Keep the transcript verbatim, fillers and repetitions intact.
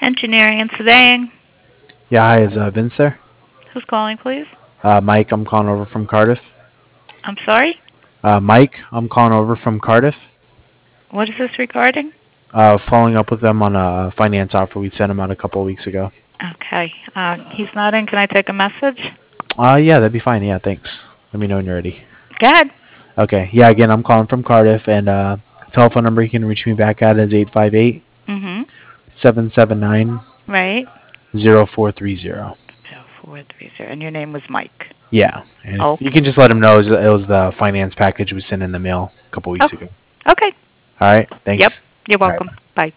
Engineering and surveying. Yeah, hi, is uh, Vince there? Who's calling, please? Uh, Mike, I'm calling over from Cardiff. I'm sorry? Uh, Mike, I'm calling over from Cardiff. What is this regarding? Uh, following up with them on a finance offer we sent him out a couple of weeks ago. Okay. Uh, he's not in. Can I take a message? Uh, yeah, that'd be fine. Yeah, thanks. Let me know when you're ready. Go ahead. Okay, yeah, again, I'm calling from Cardiff, and uh, telephone number you can reach me back at is eight five eight, Mm-hmm. seven seven nine, Right. zero four three zero. zero four three zero. And your name was Mike. Yeah, and if you Okay. can just let him know it was, it was the finance package we sent in the mail a couple Oh, weeks ago. okay. All right, Yep. thanks. You're All right. welcome. Bye.